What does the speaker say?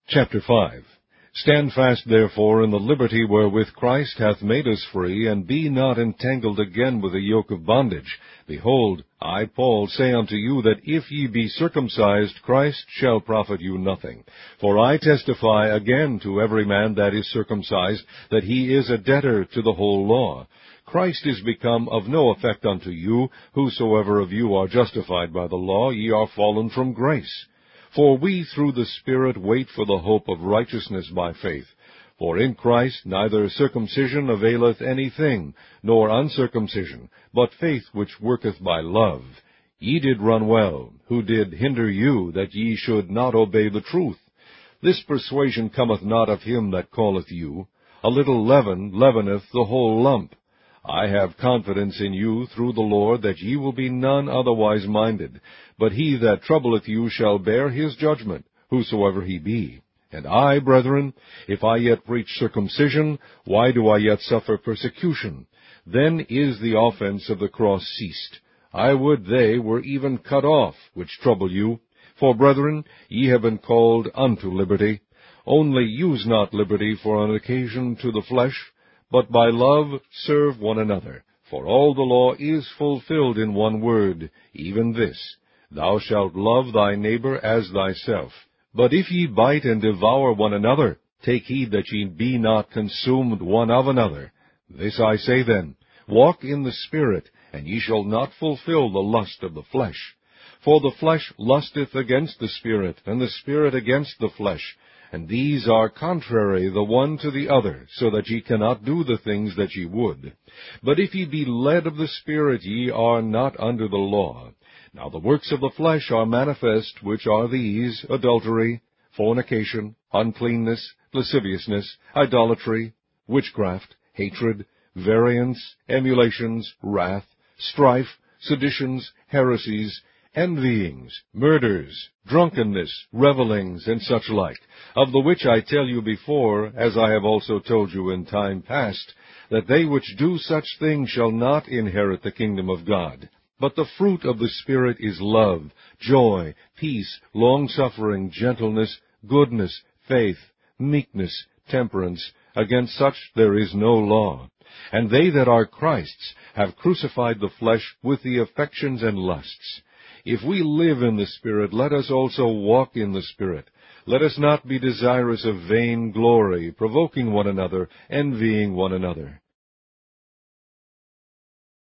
Chapter 5. Stand fast therefore in the liberty wherewith Christ hath made us free, and be not entangled again with the yoke of bondage. Behold, I, Paul, say unto you that if ye be circumcised, Christ shall profit you nothing. For I testify again to every man that is circumcised, that he is a debtor to the whole law. Christ is become of no effect unto you. Whosoever of you are justified by the law, ye are fallen from grace. For we through the Spirit wait for the hope of righteousness by faith. For in Christ neither circumcision availeth anything, nor uncircumcision, but faith which worketh by love. Ye did run well. Who did hinder you, that ye should not obey the truth? This persuasion cometh not of him that calleth you. A little leaven leaveneth the whole lump. I have confidence in you through the Lord that ye will be none otherwise minded. But he that troubleth you shall bear his judgment, whosoever he be. And I, brethren, if I yet preach circumcision, why do I yet suffer persecution? Then is the offense of the cross ceased. I would they were even cut off, which trouble you. For, brethren, ye have been called unto liberty. Only use not liberty for an occasion to the flesh, but by love serve one another. For all the law is fulfilled in one word, even this, Thou shalt love thy neighbor as thyself. But if ye bite and devour one another, take heed that ye be not consumed one of another. This I say then, walk in the Spirit, and ye shall not fulfill the lust of the flesh. For the flesh lusteth against the Spirit, and the Spirit against the flesh. And these are contrary the one to the other, so that ye cannot do the things that ye would. But if ye be led of the Spirit, ye are not under the law. Now the works of the flesh are manifest, which are these: adultery, fornication, uncleanness, lasciviousness, idolatry, witchcraft, hatred, variance, emulations, wrath, strife, seditions, heresies, envyings, murders, drunkenness, revellings, and such like, of the which I tell you before, as I have also told you in time past, that they which do such things shall not inherit the kingdom of God. But the fruit of the Spirit is love, joy, peace, long-suffering, gentleness, goodness, faith, meekness, temperance. Against such there is no law. And they that are Christ's have crucified the flesh with the affections and lusts. If we live in the Spirit, let us also walk in the Spirit. Let us not be desirous of vain glory, provoking one another, envying one another.